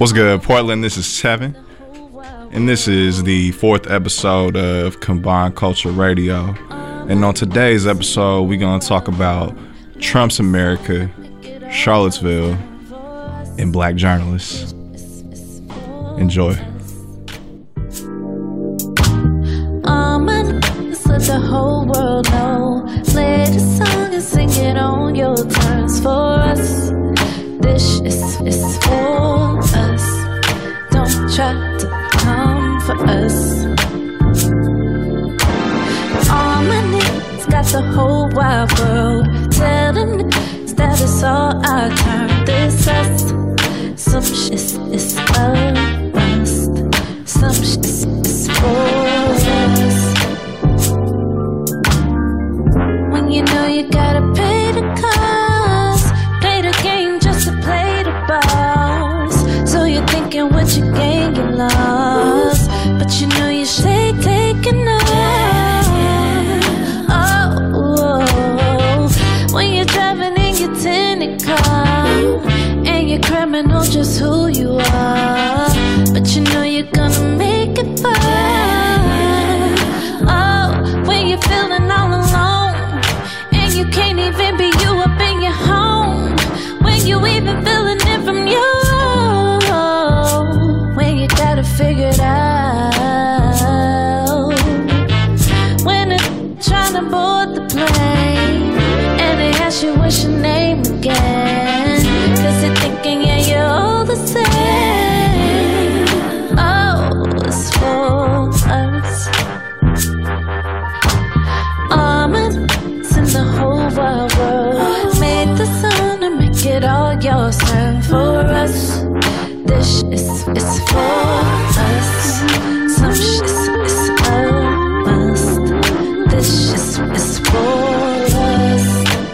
What's good, Portland? This is Tevin, and this is the 4th episode of Combined Culture Radio. And on today's episode, we're going to talk about Trump's America, Charlottesville, and black journalists. Enjoy. Let the whole world know. Play the song and sing it on your terms. For us, this is for us. Don't try to come for us. Harmony's got the whole wide world telling us that it's all our turn. This us, some shit is a must. Some shit is for us. You know you gotta pay the cost. Play the game just to play the boss. So you're thinking what you gain, you lost. But you know you should take enough. Oh, when you're driving in your tinted car and you're criminal just who you are. But you know you're gonna make it fine. Oh, when you're feeling all alone. You can't even be you up in your home. When you even feeling it from you. When you gotta figure it out. When they're trying to board the plane and they ask you what's your name again. Cause they're thinking, yeah, you're all the same. Oh, it's for us. The whole wide world made the sun and make it all yours. Turn for us. This is for us. Some shit is a must. This is for us.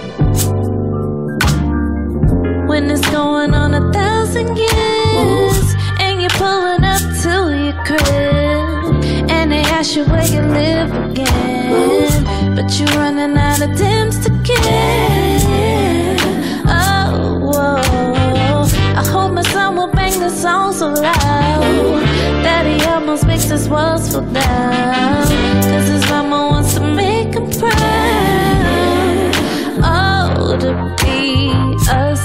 When it's going on 1,000 years and you're pulling up to your crib and they ask you where you live again. But you're running out of Timbs to get. Oh, whoa. I hope my son will bang the song so loud that he almost makes his walls fall down. Cause his mama wants to make him proud. Oh, to be us.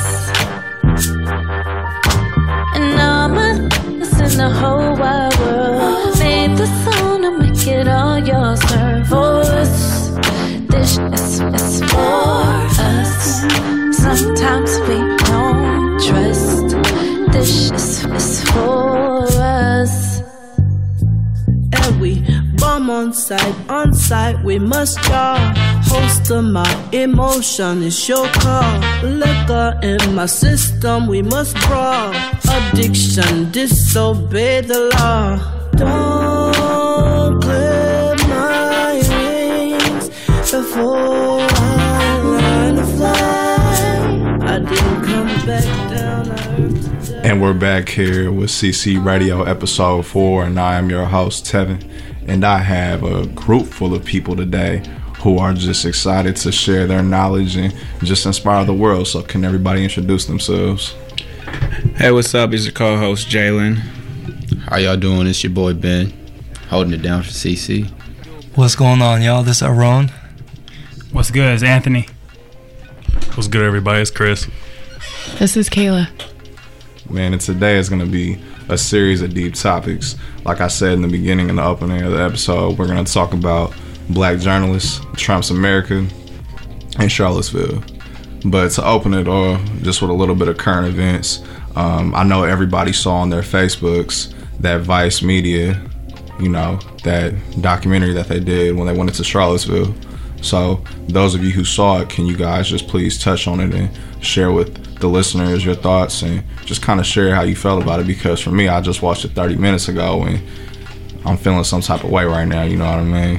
And all my is in the whole wide world made the song and make it all yours. Turn for us. This is for us. Sometimes we don't trust. This is for us. And we bomb on sight, we must draw. Host of my emotion is your call. Liquor in my system, we must brawl. Addiction, disobey the law. Don't clip my wings before I learn to fly. I didn't come back down to earth today. And we're back here with CC Radio episode 4, and I am your host, Tevin. And I have a group full of people today who are just excited to share their knowledge and just inspire the world. So can everybody introduce themselves? Hey, what's up? It's your co-host, Jalen. How y'all doing? It's your boy, Ben, holding it down for CC. What's going on, y'all? This is Aaron. What's good? It's Anthony. What's good, everybody? It's Chris. This is Kayla. Man, and today is going to be a series of deep topics. Like I said in the beginning, in the opening of the episode, we're going to talk about black journalists, Trump's America, and Charlottesville. But to open it all, just with a little bit of current events, I know everybody saw on their Facebooks that Vice Media, you know, that documentary that they did when they went into Charlottesville. So those of you who saw it, can you guys just please touch on it and share with the listeners your thoughts and just kind of share how you felt about it? Because for me, I just watched it 30 minutes ago and I'm feeling some type of way right now, you know what I mean?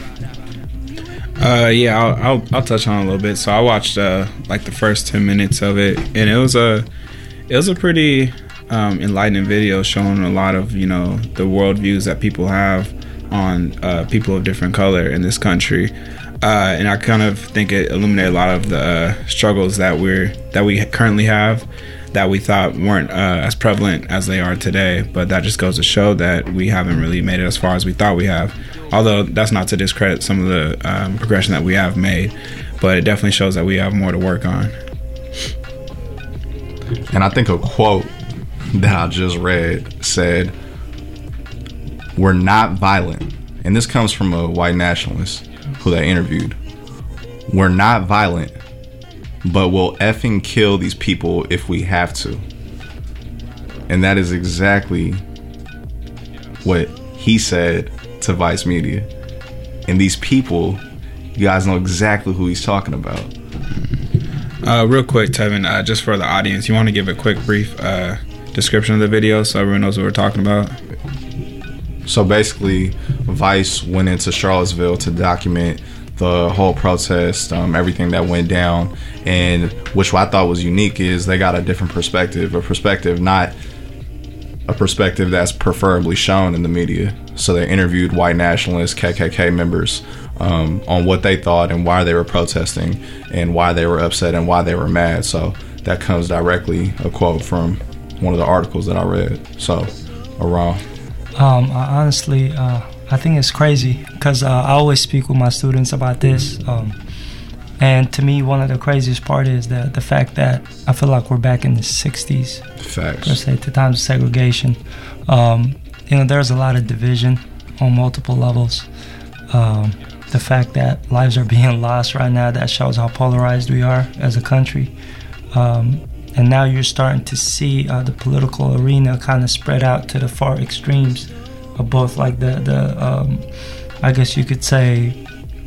Yeah, I'll touch on it a little bit. So I watched like the first 10 minutes of it, and it was a pretty enlightening video showing a lot of, you know, the worldviews that people have on people of different color in this country. And I kind of think it illuminated a lot of the struggles that we currently have that we thought weren't as prevalent as they are today. But that just goes to show that we haven't really made it as far as we thought we have. Although that's not to discredit some of the progression that we have made, but it definitely shows that we have more to work on. And I think a quote that I just read said, "We're not violent." And this comes from a white nationalist who they interviewed. "We're not violent, but we'll effing kill these people if we have to." And that is exactly what he said to Vice Media. And these people, you guys know exactly who he's talking about. Real quick, Tevin, just for the audience, you want to give a quick brief description of the video so everyone knows what we're talking about? So basically, Vice went into Charlottesville to document the whole protest, everything that went down, and which I thought was unique is they got a different perspective, not a perspective that's preferably shown in the media. So they interviewed white nationalists, KKK members, on what they thought and why they were protesting and why they were upset and why they were mad. So that comes directly a quote from one of the articles that I read. So, Aram. Honestly, I think it's crazy because I always speak with my students about this. And to me, one of the craziest part is the fact that I feel like we're back in the 60s. Facts. Per se, to times of segregation. There's a lot of division on multiple levels. The fact that lives are being lost right now, that shows how polarized we are as a country. And now you're starting to see the political arena kind of spread out to the far extremes of both, like I guess you could say,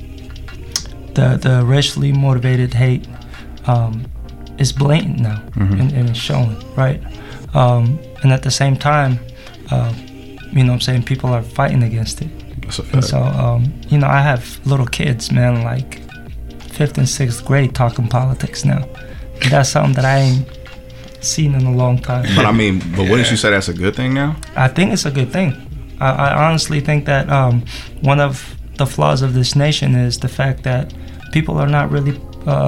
the racially motivated hate is blatant now, and it's showing, right? And at the same time, people are fighting against it. That's a fact. And so, I have little kids, man, like 5th and 6th grade talking politics now. And that's something that I ain't seen in a long time. But wouldn't you say that's a good thing now? I think it's a good thing. I honestly think that one of the flaws of this nation is the fact that people are not really,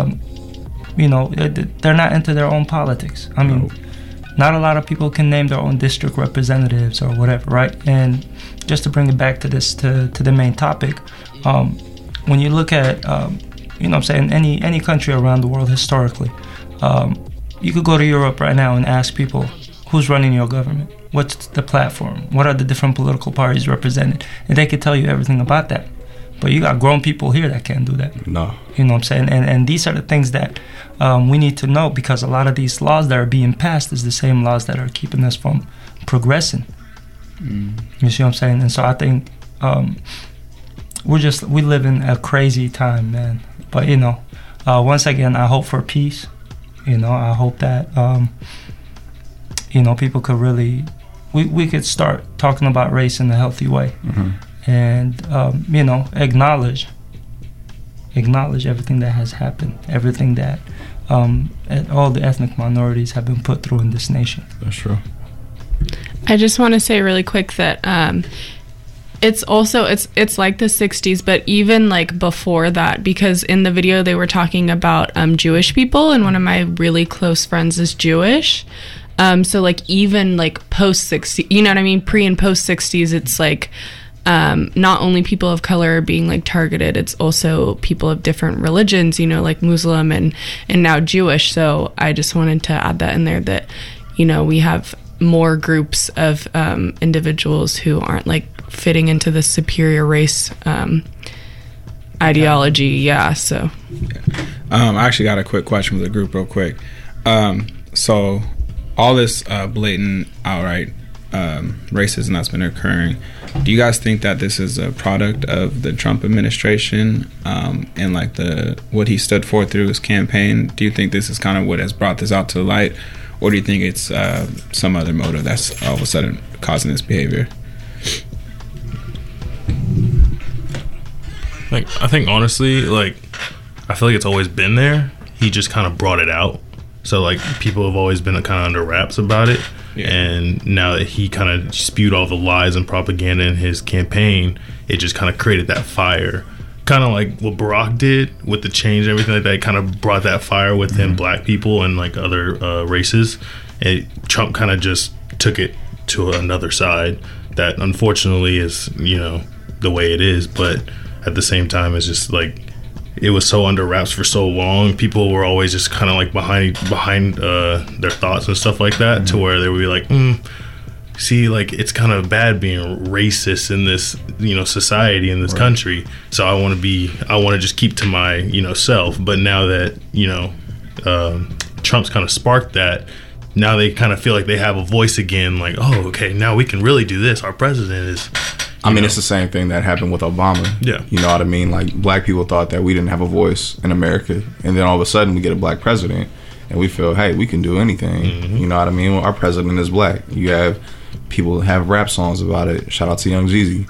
they're not into their own politics. I mean, not a lot of people can name their own district representatives or whatever, right? And just to bring it back to this, to the main topic, when you look at, any country around the world historically, you could go to Europe right now and ask people, who's running your government? What's the platform? What are the different political parties represented? And they could tell you everything about that. But you got grown people here that can't do that. No. You know what I'm saying? And these are the things that we need to know, because a lot of these laws that are being passed is the same laws that are keeping us from progressing. You see what I'm saying? And so I think we live in a crazy time, man. But, once again, I hope for peace. I hope that, people could really, we could start talking about race in a healthy way. And, acknowledge everything that has happened, everything that all the ethnic minorities have been put through in this nation. That's true. I just want to say really quick that it's also, it's like the 60s, but even like before that, because in the video they were talking about Jewish people, and one of my really close friends is Jewish. So like even like post 60, you know what I mean? Pre and post 60s, it's like not only people of color are being like targeted, it's also people of different religions, like Muslim and now Jewish. So I just wanted to add that in there, that, we have more groups of individuals who aren't like fitting into the superior race ideology. Yeah. So I actually got a quick question for the group real quick. So all this blatant outright racism that's been occurring, do you guys think that this is a product of the Trump administration and like what he stood for through his campaign? Do you think this is kind of what has brought this out to the light, or do you think it's some other motive that's all of a sudden causing this behavior? I think honestly, I feel like it's always been there. He just kind of brought it out. So people have always been kind of under wraps about it. Yeah. And now that he kind of spewed all the lies and propaganda in his campaign, it just kind of created that fire. Kind of like what Barack did with the change and everything like that. It kind of brought that fire within black people and other races. Trump kind of just took it to another side that unfortunately is, you know, the way it is. But at the same time, it's just like, it was so under wraps for so long. People were always just kind of like behind their thoughts and stuff like that, to where they would be like, see, like, it's kind of bad being racist in this, you know, society, in this country. So I want to just keep to my, you know, self. But now that, you know, Trump's kind of sparked that, now they kind of feel like they have a voice again. Like, oh, okay, now we can really do this. Our president is. I mean, it's the same thing that happened with Obama. Yeah. You know what I mean? Like, black people thought that we didn't have a voice in America. And then all of a sudden we get a black president and we feel, hey, we can do anything. You know what I mean? Well, our president is black. You have people have rap songs about it. Shout out to Young Jeezy.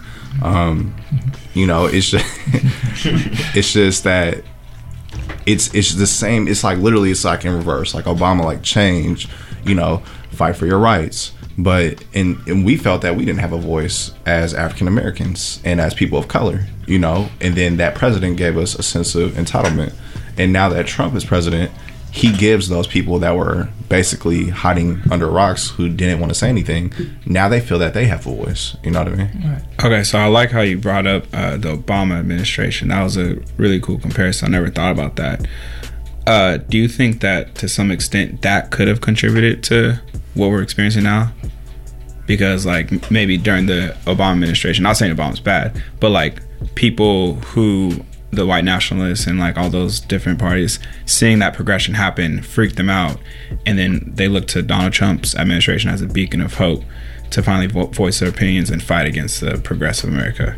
You know, it's just, it's just that it's the same. It's like, literally, it's like in reverse. Like, Obama, like, change, you know, fight for your rights. But and we felt that we didn't have a voice as African Americans and as people of color, you know. And then that president gave us a sense of entitlement. And now that Trump is president, he gives those people that were basically hiding under rocks, who didn't want to say anything, now they feel that they have a voice. You know what I mean? Right. Okay, so I like how you brought up the Obama administration. That was a really cool comparison. I never thought about that. Do you think that to some extent that could have contributed to what we're experiencing now? Because, like, maybe during the Obama administration, not saying Obama's bad, but like people who, the white nationalists and like all those different parties, seeing that progression happen freaked them out, and then they looked to Donald Trump's administration as a beacon of hope to finally voice their opinions and fight against the progressive America.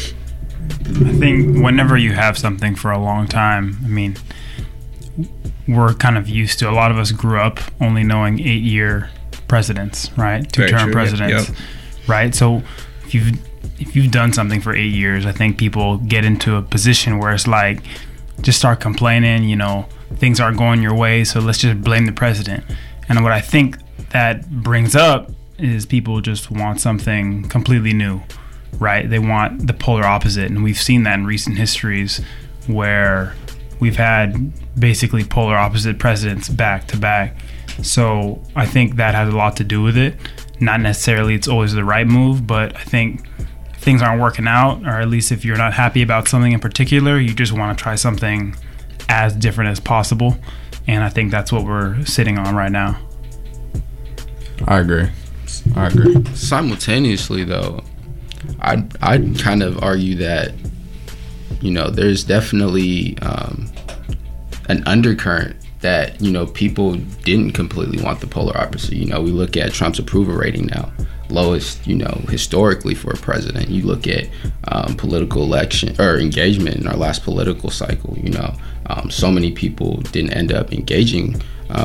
I think whenever you have something for a long time, I mean, we're kind of used to, a lot of us grew up only knowing 8-year presidents, right? 2-term presidents, right? So if you've done something for 8 years, I think people get into a position where it's like, just start complaining, you know, things aren't going your way, so let's just blame the president. And what I think that brings up is people just want something completely new, right? They want the polar opposite, and we've seen that in recent histories where we've had basically polar opposite presidents back to back. So I think that has a lot to do with it. Not necessarily it's always the right move, but I think if things aren't working out, or at least if you're not happy about something in particular, you just want to try something as different as possible. And I think that's what we're sitting on right now. I agree. Simultaneously, though, I'd kind of argue that, you know, there's definitely an undercurrent that, you know, people didn't completely want the polar opposite. You know, we look at Trump's approval rating now, lowest, you know, historically for a president. You look at political election or engagement in our last political cycle. You know, so many people didn't end up engaging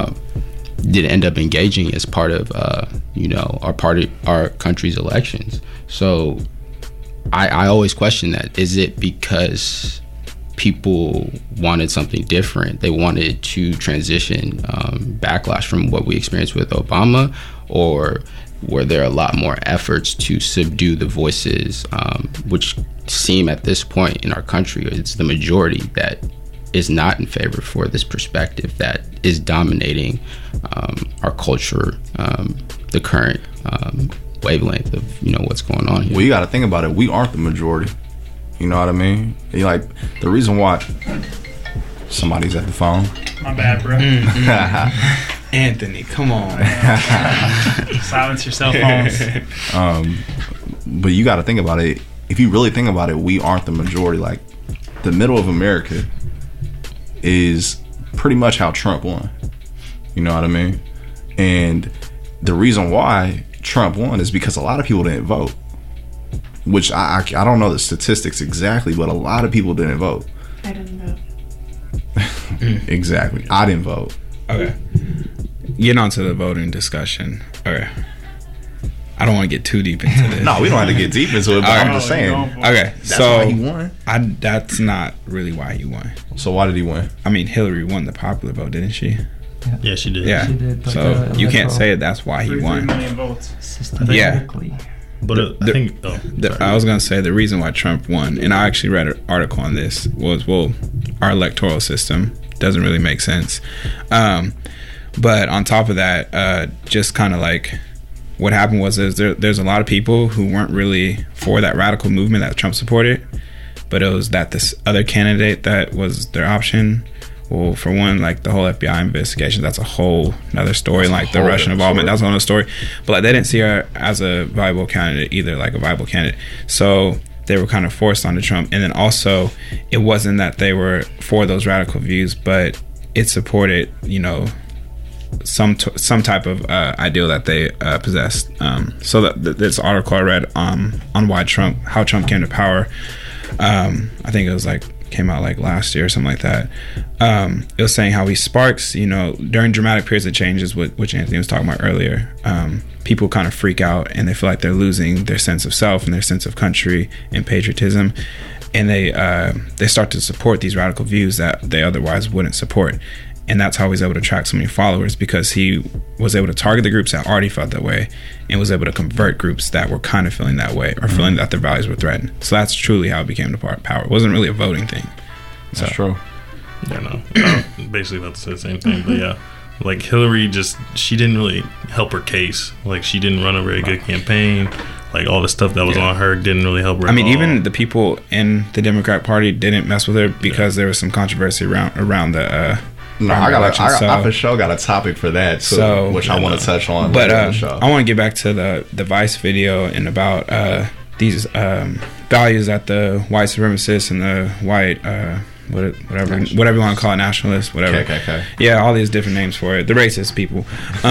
as part of you know, our country's elections. So I always question that. Is it because people wanted something different? They wanted to transition backlash from what we experienced with Obama, or were there a lot more efforts to subdue the voices, which seem at this point in our country, it's the majority that is not in favor for this perspective that is dominating our culture, the current wavelength of, you know, what's going on here. Well, you got to think about it. We aren't the majority. You know what I mean? Like, the reason why somebody's at the phone. My bad, bro. Anthony, come on. Silence your cell phones. But you got to think about it. If you really think about it, we aren't the majority. Like, the middle of America is pretty much how Trump won. You know what I mean? And the reason why Trump won is because a lot of people didn't vote. Which I don't know the statistics exactly, but a lot of people didn't vote. I didn't vote. Exactly. I didn't vote. Okay. Getting on to the voting discussion. Okay. I don't want to get too deep into this. No, we don't have to get deep into it, but I'm just saying. Okay, that's why he won. That's not really why he won. So why did he win? I mean, Hillary won the popular vote, didn't she? Yeah, she did. Yeah. She did, so you can't say that's why he won. 3 million votes. Systematically. Yeah. But I think I was going to say the reason why Trump won, and I actually read an article on this, was, well, our electoral system doesn't really make sense. But on top of that, just kind of like what happened was there's a lot of people who weren't really for that radical movement that Trump supported, but it was that this other candidate that was their option. Well, for one, like the whole FBI investigation, that's a whole another story. Like the Russian involvement, that's another story. But like they didn't see her as a viable candidate either, like a viable candidate. So they were kind of forced onto Trump. And then also, it wasn't that they were for those radical views, but it supported, you know, some type of ideal that they possessed. So that this article I read on how Trump came to power, I think it was like came out like last year or something like that. It was saying how he sparks, you know, during dramatic periods of changes, which Anthony was talking about earlier. People kind of freak out and they feel like they're losing their sense of self and their sense of country and patriotism, and they start to support these radical views that they otherwise wouldn't support. And that's how he's able to attract so many followers, because he was able to target the groups that already felt that way and was able to convert groups that were kind of feeling that way or feeling that their values were threatened. So that's truly how it became the power. It wasn't really a voting thing. That's true. Yeah, no. Basically, that's the same thing. But yeah, like Hillary she didn't really help her case. Like she didn't run a very good campaign. Like all the stuff that was on her didn't really help her. I mean, even the people in the Democrat Party didn't mess with her because there was some controversy around the No, I for sure got a topic for that too, which I want to touch on. But I want to get back to the Vice video and about these values that the white supremacists and the white whatever you want to call it, nationalists, whatever. KKK. Yeah, all these different names for it. The racist people.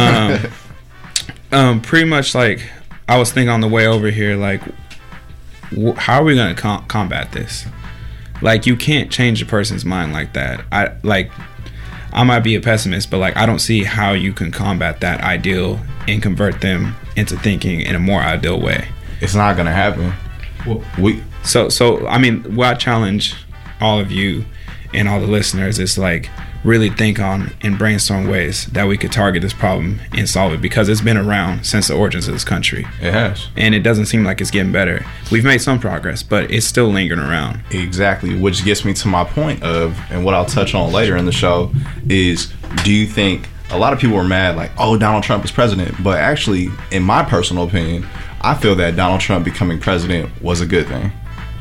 Pretty much like I was thinking on the way over here, like how are we going to combat this? Like you can't change a person's mind like that. I might be a pessimist, but like I don't see how you can combat that ideal and convert them into thinking in a more ideal way. It's not gonna happen. So I mean, what I challenge all of you and all the listeners is like really think on and brainstorm ways that we could target this problem and solve it, because it's been around since the origins of this country. It has. And it doesn't seem like it's getting better. We've made some progress, but it's still lingering around. Exactly, which gets me to my point of, and what I'll touch on later in the show, is do you think a lot of people are mad like, oh, Donald Trump is president, but actually, in my personal opinion, I feel that Donald Trump becoming president was a good thing.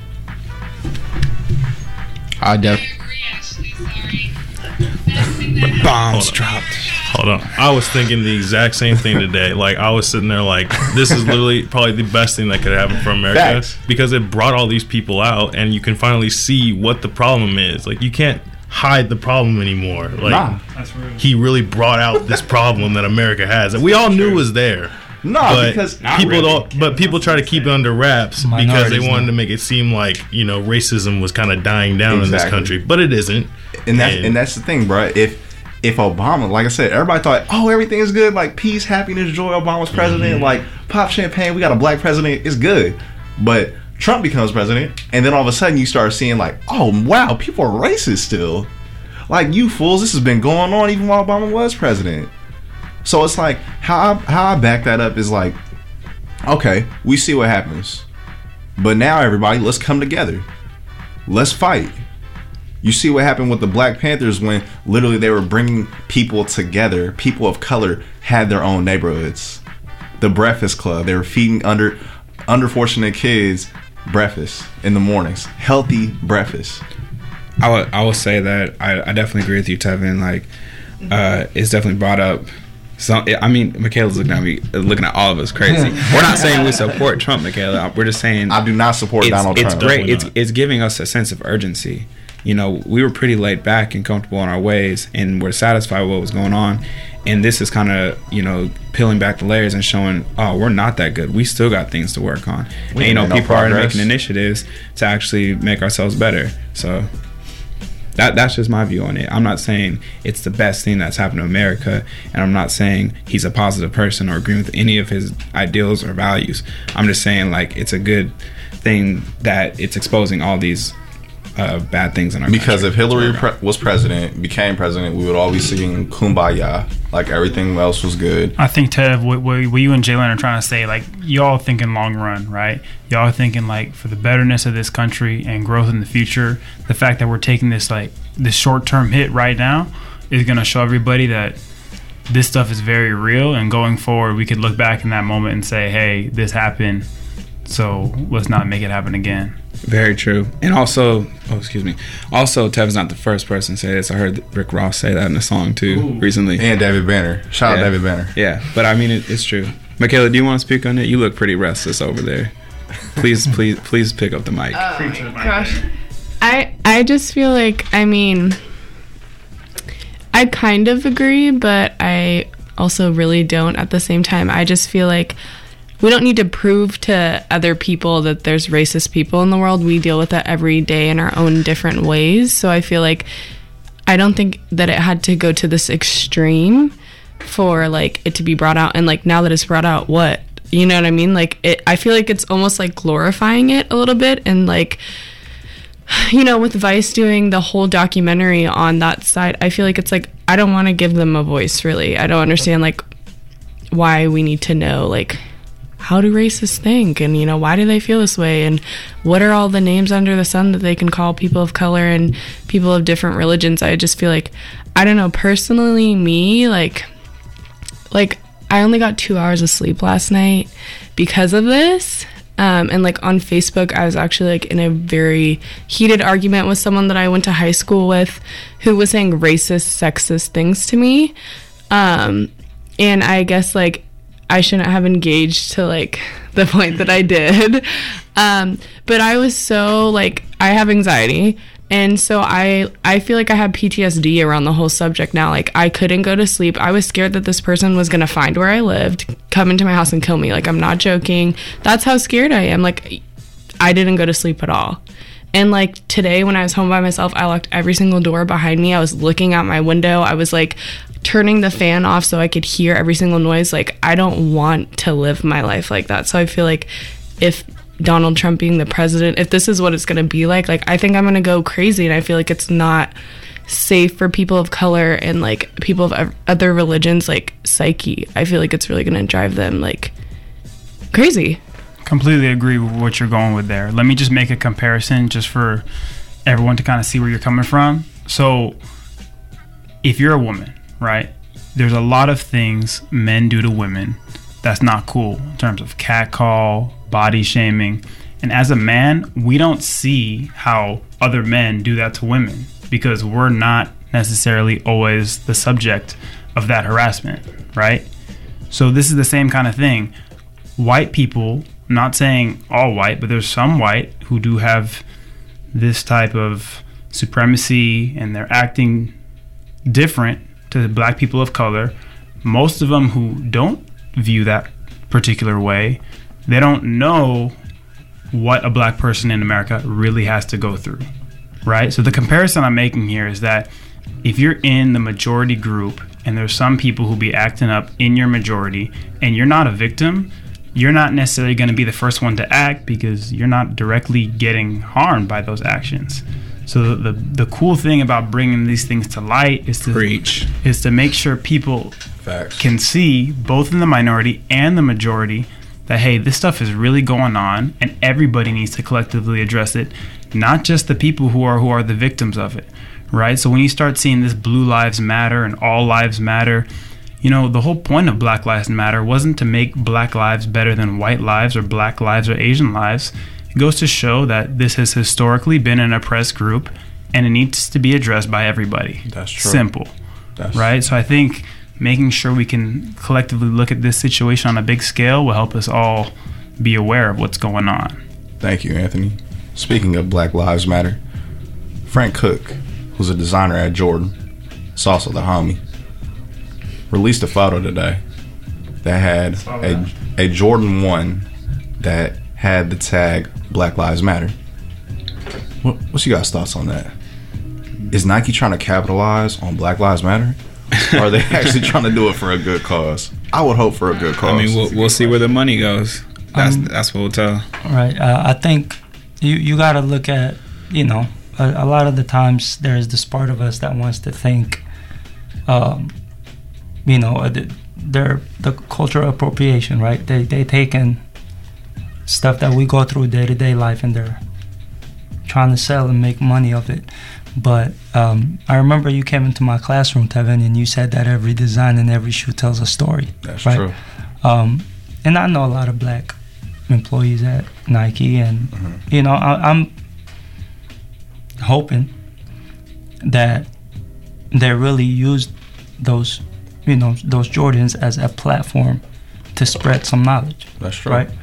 Bombs dropped. Hold on. I was thinking the exact same thing today. Like, I was sitting there like, this is literally probably the best thing that could happen for America. Facts. Because it brought all these people out and you can finally see what the problem is. Like, you can't hide the problem anymore. Like, he really brought out this problem that America has. And we all knew was there. Because people try to keep it under wraps because they wanted to make it seem like, you know, racism was kind of dying down in this country, but it isn't. And that's the thing, bro. If Obama, like I said, everybody thought, oh, everything is good, like peace, happiness, joy, Obama's president, like pop champagne, we got a black president, it's good. But Trump becomes president, and then all of a sudden you start seeing like, oh wow, people are racist still. Like, you fools, this has been going on even while Obama was president. So it's like, how I back that up is like, okay, we see what happens, but now everybody, let's come together, let's fight. You see what happened with the Black Panthers when literally they were bringing people together. People of color had their own neighborhoods. The Breakfast Club, they were feeding underfortunate kids breakfast in the mornings, healthy breakfast. I will say that I definitely agree with you, Tevin. Like, it's definitely brought up. So, I mean, Michaela's looking at me, looking at all of us crazy. We're not saying we support Trump, Michaela. We're just saying I do not support Donald Trump. It's great. It's giving us a sense of urgency. You know, we were pretty laid back and comfortable in our ways, and we're satisfied with what was going on. And this is kind of, you know, peeling back the layers and showing, oh, we're not that good. We still got things to work on. And, you know, people are making initiatives to actually make ourselves better. So that's just my view on it. I'm not saying it's the best thing that's happened to America, and I'm not saying he's a positive person or agreeing with any of his ideals or values. I'm just saying, like, it's a good thing that it's exposing all these bad things in our because country. If Hillary became president, we would all be singing Kumbaya, like everything else was good. I think, Tev, what you and Jalen are trying to say, like, y'all thinking long run, right? Y'all are thinking like for the betterness of this country and growth in the future. The fact that we're taking this short term hit right now is going to show everybody that this stuff is very real, and going forward we could look back in that moment and say, hey, this happened, so let's not make it happen again. Very true. And also, also Tevin's not the first person to say this. I heard Rick Ross say that in a song too recently. And David Banner. Shout out David Banner. Yeah, but I mean, it's true. Michaela, do you want to speak on it? You look pretty restless over there. Please pick up the mic. Oh my gosh. I just feel like, I mean, I kind of agree, but I also really don't at the same time. I just feel like we don't need to prove to other people that there's racist people in the world. We deal with it every day in our own different ways. So I feel like I don't think that it had to go to this extreme for like it to be brought out. And like now that it's brought out, what? You know what I mean? Like I feel like it's almost like glorifying it a little bit. And like, you know, with Vice doing the whole documentary on that side, I feel like it's like I don't want to give them a voice, really. I don't understand like why we need to know like how do racists think, and you know, why do they feel this way, and what are all the names under the sun that they can call people of color and people of different religions. I just feel like, I don't know, personally me, like I only got 2 hours of sleep last night because of this. And like on Facebook, I was actually like in a very heated argument with someone that I went to high school with who was saying racist, sexist things to me. And I guess like I shouldn't have engaged to like the point that I did. But I was so like, I have anxiety. And so I feel like I have PTSD around the whole subject now. Like I couldn't go to sleep. I was scared that this person was going to find where I lived, come into my house and kill me. Like I'm not joking. That's how scared I am. Like I didn't go to sleep at all. And like today when I was home by myself, I locked every single door behind me. I was looking out my window. I was like turning the fan off so I could hear every single noise. Like I don't want to live my life like that. So I feel like if Donald Trump being the president, if this is what it's going to be like I think I'm going to go crazy. And I feel like it's not safe for people of color and like people of other religions, like psyche. I feel like it's really going to drive them like crazy. Completely agree with what you're going with there. Let me just make a comparison just for everyone to kind of see where you're coming from. So if you're a woman, right, there's a lot of things men do to women that's not cool in terms of catcall, body shaming. And as a man, we don't see how other men do that to women because we're not necessarily always the subject of that harassment, right? So this is the same kind of thing. White people, I'm not saying all white, but there's some white who do have this type of supremacy and they're acting different to black people of color. Most of them who don't view that particular way, they don't know what a black person in America really has to go through, right? So the comparison I'm making here is that if you're in the majority group and there's some people who be acting up in your majority and you're not a victim, you're not necessarily going to be the first one to act because you're not directly getting harmed by those actions. So the cool thing about bringing these things to light is to make sure people can see, both in the minority and the majority, that hey, this stuff is really going on and everybody needs to collectively address it, not just the people who are the victims of it, right? So when you start seeing this Blue Lives Matter and All Lives Matter, you know, the whole point of Black Lives Matter wasn't to make black lives better than white lives or black lives or Asian lives. It goes to show that this has historically been an oppressed group and it needs to be addressed by everybody. That's true. Simple. Right? So I think making sure we can collectively look at this situation on a big scale will help us all be aware of what's going on. Thank you, Anthony. Speaking of Black Lives Matter, Frank Cook, who's a designer at Jordan, it's also the homie, released a photo today that had a Jordan 1 that had the tag Black Lives Matter. What's you guys' thoughts on that? Is Nike trying to capitalize on Black Lives Matter? Or are they actually trying to do it for a good cause? I would hope for a good cause. I mean, we'll see where the money goes. That's what we'll tell. Right. I think you got to look at, you know, a lot of the times there's this part of us that wants to think, you know, the cultural appropriation, right? They taken stuff that we go through day-to-day life and they're trying to sell and make money of it. But I remember you came into my classroom, Tevin, and you said that every design and every shoe tells a story. That's right? true. And I know a lot of black employees at Nike, and you know, I'm hoping that they really used those, you know, those Jordans as a platform to spread some knowledge. That's true. Right?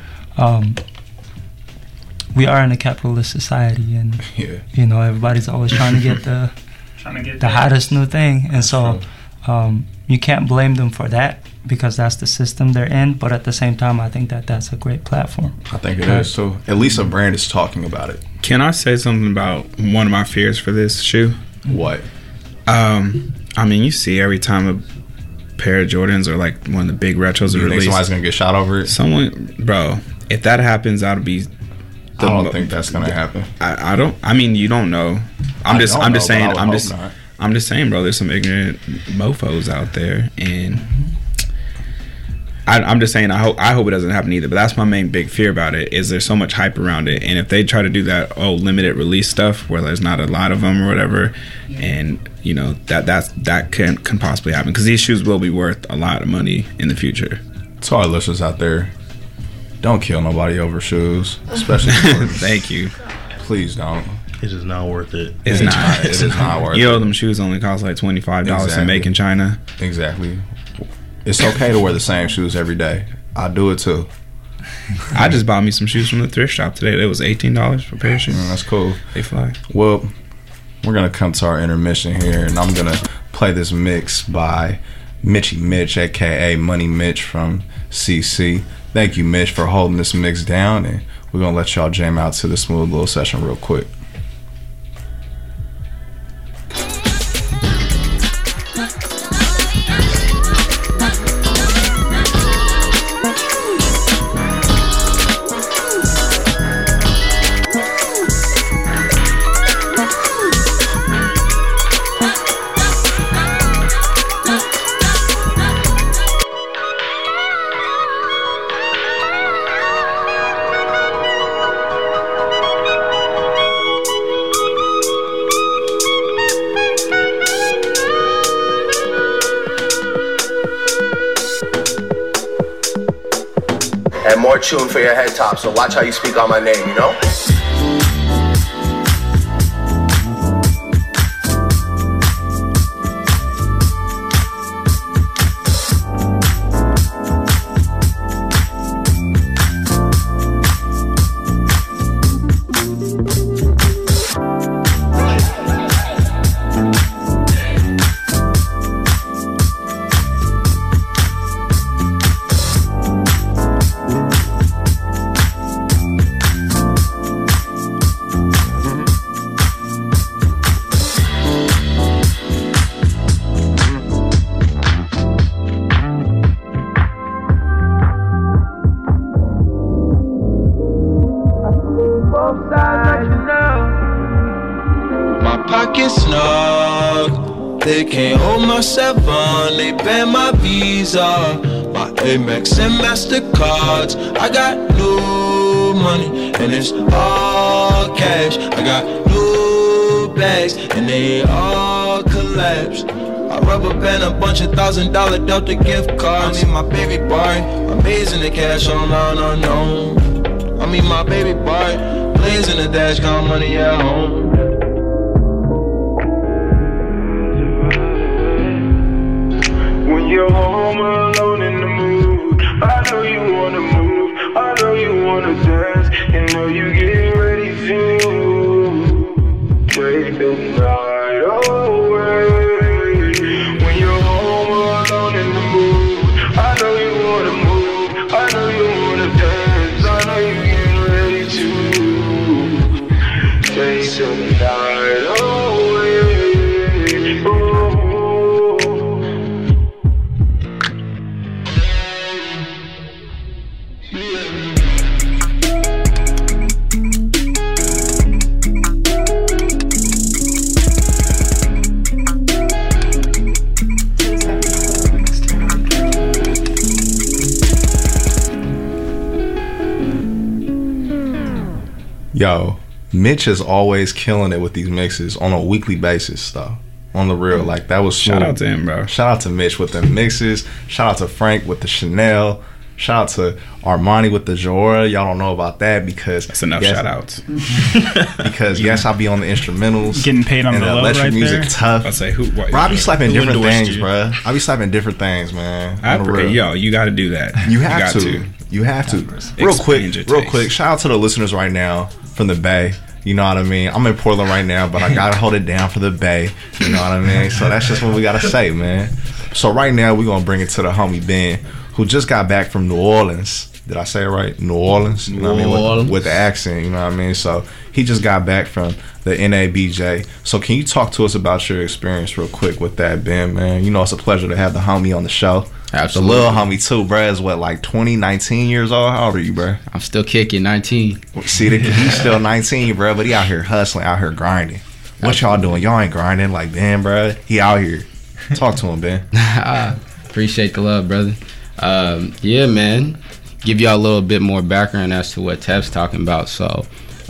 We are in a capitalist society, and you know, everybody's always trying to get the hottest new thing, and so you can't blame them for that, because that's the system they're in. But at the same time, I think that that's a great platform. I think it is too. At least a brand is talking about it. Can I say something about one of my fears for this shoe? What? I mean, you see every time a pair of Jordans or like one of the big retros are You think released, somebody's gonna get shot over it? someone, bro, if that happens, that'll be. I don't think that's gonna happen. I don't. I mean, you don't know. I'm just saying. Not. I'm just saying, bro. There's some ignorant mofos out there, and I'm just saying. I hope it doesn't happen either. But that's my main big fear about it. Is there's so much hype around it, and if they try to do that limited release stuff where there's not a lot of them or whatever, and you know that can possibly happen, because these shoes will be worth a lot of money in the future. To our listeners out there, don't kill nobody over shoes, especially Jordans. Thank you. Please don't. It is not worth it. It's not. It is not worth it. You know, them shoes only cost like $25 to make in China. Exactly. It's okay to wear the same shoes every day. I do it too. I just bought me some shoes from the thrift shop today. It was $18 for a pair of shoes. That's cool. They fly. Well, we're going to come to our intermission here, and I'm going to play this mix by Mitchie Mitch, a.k.a. Money Mitch from CC. Thank you, Mitch, for holding this mix down, and we're going to let y'all jam out to the smooth little session real quick. And more tune for your head top, so watch how you speak on my name, you know? They can't hold my 7, they ban my Visa, my Amex and MasterCards. I got new money and it's all cash. I got new bags and they all collapse. I rubber band a bunch of $1,000 Delta gift cards. I mean my baby boy, amazing the cash online unknown. I mean my baby boy, blazing the dash, count money at home. You're home alone in the mood. I know you wanna move, I know you wanna dance. You know you get ready to take the night away. When you're home alone in the mood, I know you wanna move, I know you wanna dance. I know you get ready to take the night away. Yo, Mitch is always killing it with these mixes on a weekly basis, though. On the real, like that was smooth. Shout out to him, bro. Shout out to Mitch with the mixes. Shout out to Frank with the Chanel. Shout out to Armani with the Jora. Y'all don't know about that because that's enough shout outs. Because yes, I'll be on the instrumentals. Getting paid on and the low electric right music there. tough. I say who? What, bro, I be slapping different things, you? bro. I be slapping different things, man. On the real. Yo, you got to do that. You have to. You have to. Real quick. Shout out to the listeners right now from the Bay. You know what I mean? I'm in Portland right now, but I gotta hold it down for the Bay. You know what I mean? So that's just what we gotta say, man. So right now we're gonna bring it to the homie Ben, who just got back from New Orleans. Did I say it right? New Orleans. You know what I mean? With the accent. You know what I mean? So he just got back from the NABJ. So can you talk to us about your experience real quick with that, Ben, man? You know it's a pleasure to have the homie on the show. Absolutely. The little homie too, bro, is what, like 20, 19 years old? How old are you, bro? I'm still kicking, 19. See, he's still 19, bro, but he out here hustling, out here grinding. What y'all doing? Y'all ain't grinding like Ben, bro. He out here. Talk to him, Ben. Appreciate the love, brother. Yeah, man. Give y'all a little bit more background as to what Tev's talking about. So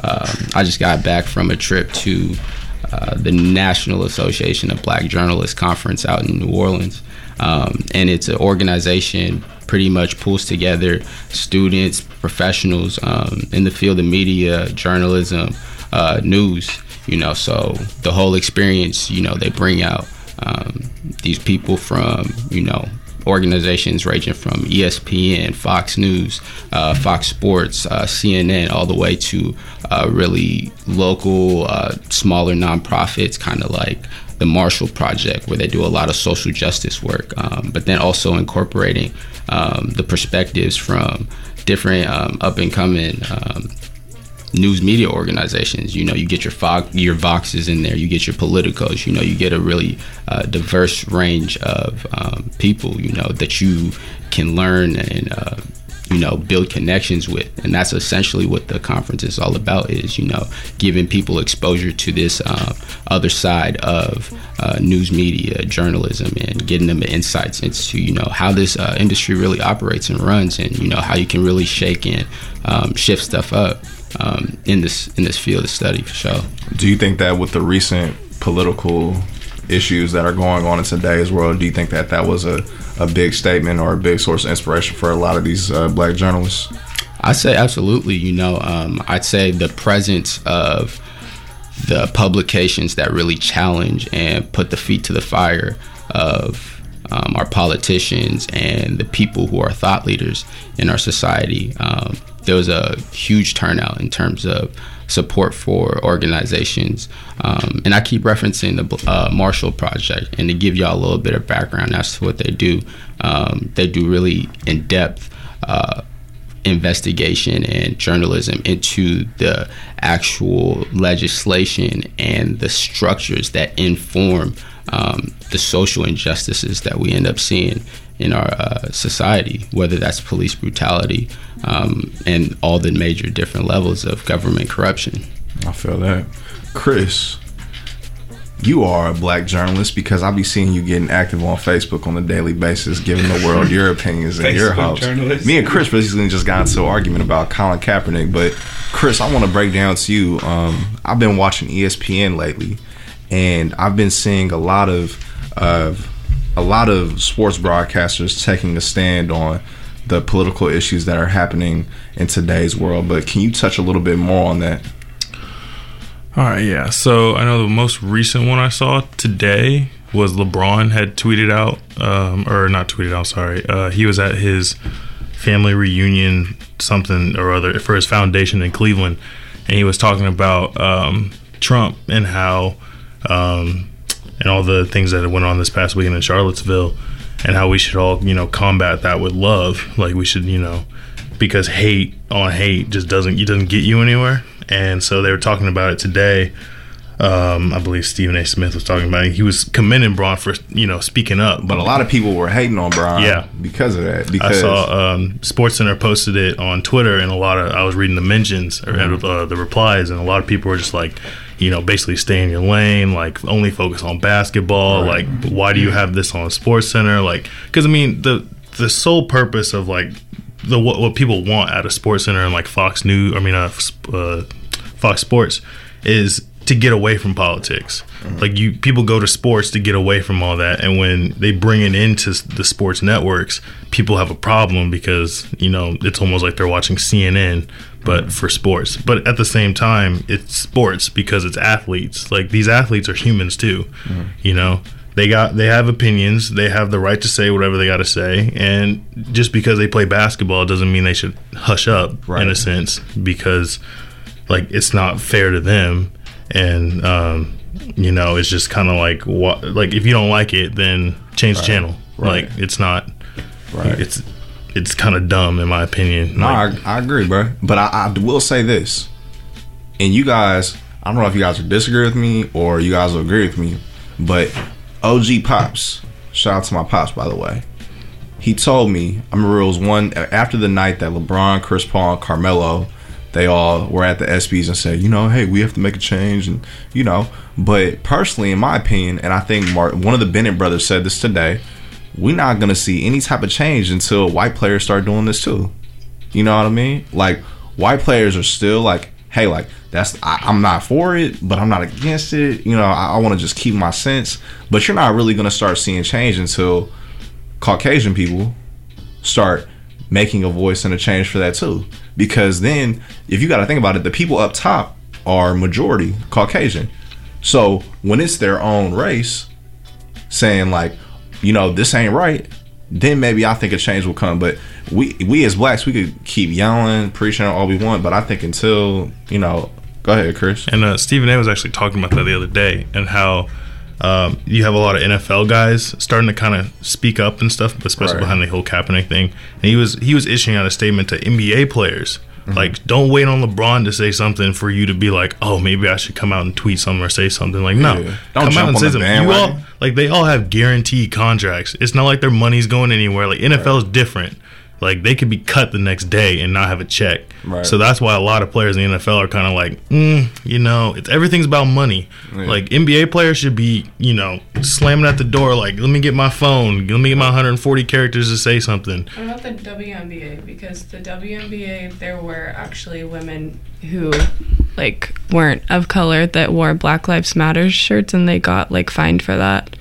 I just got back from a trip to the National Association of Black Journalists Conference out in New Orleans. And it's an organization pretty much pulls together students, professionals in the field of media, journalism, news, you know. So the whole experience, you know, they bring out these people from, you know, organizations ranging from ESPN, Fox News, Fox Sports, CNN, all the way to really local, smaller nonprofits, kind of like the Marshall Project, where they do a lot of social justice work, but then also incorporating the perspectives from different up-and-coming news media organizations. You know, you get your Voxes in there, you get your Politicos, you know, you get a really diverse range of people, you know, that you can learn and you know, build connections with. And that's essentially what the conference is all about, is, you know, giving people exposure to this other side of news media, journalism, and getting them insights into, you know, how this industry really operates and runs, and, you know, how you can really shake and shift stuff up in this field of study, for sure. Do you think that with the recent political issues that are going on in today's world, do you think that was a big statement or a big source of inspiration for a lot of these black journalists? I'd say absolutely. You know, I'd say the presence of the publications that really challenge and put the feet to the fire of our politicians and the people who are thought leaders in our society. There was a huge turnout in terms of support for organizations. And I keep referencing the Marshall Project. And to give y'all a little bit of background as to what they do really in-depth investigation and journalism into the actual legislation and the structures that inform the social injustices that we end up seeing in our society, whether that's police brutality and all the major different levels of government corruption. I feel that. Chris, you are a black journalist, because I'll be seeing you getting active on Facebook on a daily basis, giving the world your opinions and your hopes. Me and Chris basically just got into an argument about Colin Kaepernick, but Chris, I want to break down to you. I've been watching ESPN lately, and I've been seeing a lot of sports broadcasters taking a stand on the political issues that are happening in today's world. But can you touch a little bit more on that? All right, yeah. So I know the most recent one I saw today was LeBron had tweeted out, or not tweeted out, sorry. He was at his family reunion, something or other, for his foundation in Cleveland, and he was talking about Trump and how, and all the things that went on this past weekend in Charlottesville, and how we should all, you know, combat that with love. Like, we should, you know, because hate on hate just doesn't get you anywhere. And so they were talking about it today. I believe Stephen A. Smith was talking about it. He was commending Bron for, you know, speaking up. But a lot of people were hating on Bron, yeah, because of that. Because I saw SportsCenter posted it on Twitter, and I was reading the mentions or the replies, and a lot of people were just like, you know, basically stay in your lane, like only focus on basketball. Right. Like, why do you have this on SportsCenter? Like, because I mean, the sole purpose of like what people want out of SportsCenter and like Fox News, Fox Sports, is to get away from politics. Like people go to sports to get away from all that, and when they bring it into the sports networks, people have a problem because it's almost like they're watching CNN but for sports. But at the same time, it's sports because it's athletes. Like, these athletes are humans too. They have opinions. They have the right to say whatever they got to say, and just because they play basketball doesn't mean they should hush up, in a sense, because like it's not fair to them. And it's just kind of like, what, like, if you don't like it, then change the channel. Like, it's not it's kind of dumb in my opinion. No, I agree, bro. But I will say this, and you guys, I don't know if you guys will disagree with me or you guys will agree with me, but OG Pops, shout out to my Pops, by the way, he told me, I remember it was one after the night that LeBron, Chris Paul, and Carmelo, they all were at the ESPYs and said, hey, we have to make a change, and but personally, in my opinion, and I think one of the Bennett brothers said this today, we're not gonna see any type of change until white players start doing this too. You know what I mean? Like, white players are still like, hey, like, I'm not for it, but I'm not against it. I want to just keep my sense. But you're not really gonna start seeing change until Caucasian people start making a voice and a change for that too. Because then, if you got to think about it, the people up top are majority Caucasian. So when it's their own race saying like, this ain't right, then maybe I think a change will come. But we as blacks, we could keep yelling, preaching all we want, but I think until, go ahead, Chris. And Stephen A was actually talking about that the other day, and how you have a lot of NFL guys starting to kind of speak up and stuff, especially behind the whole Kaepernick thing. And he was issuing out a statement to NBA players. Like, don't wait on LeBron to say something for you to be like, oh, maybe I should come out and tweet something or say something. Like, no, don't come out and say something. They all have guaranteed contracts. It's not like their money's going anywhere. Like, NFL is different. Like, they could be cut the next day and not have a check. Right. So that's why a lot of players in the NFL are kind of like, everything's about money. Yeah. Like, NBA players should be, slamming at the door like, let me get my phone, let me get my 140 characters to say something. What about the WNBA? Because the WNBA, there were actually women who, like, weren't of color that wore Black Lives Matter shirts, and they got, like, fined for that.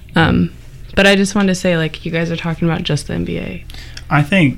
But I just wanted to say, like, you guys are talking about just the NBA. I think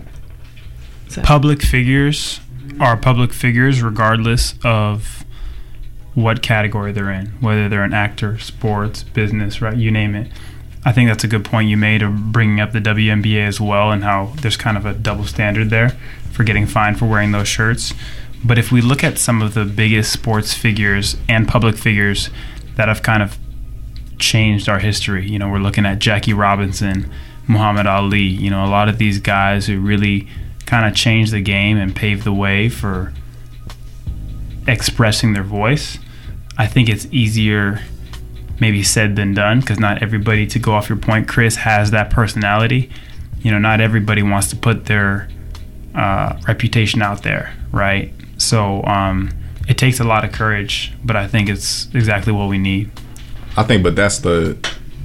public figures are public figures regardless of what category they're in, whether they're an actor, sports, business, right? You name it. I think that's a good point you made of bringing up the WNBA as well, and how there's kind of a double standard there for getting fined for wearing those shirts. But if we look at some of the biggest sports figures and public figures that have kind of changed our history, we're looking at Jackie Robinson, Muhammad Ali, a lot of these guys who really kind of changed the game and paved the way for expressing their voice. I think it's easier maybe said than done, because not everybody, to go off your point, Chris, has that personality. Not everybody wants to put their reputation out there, right? So it takes a lot of courage, but I think it's exactly what we need. I think, but that's the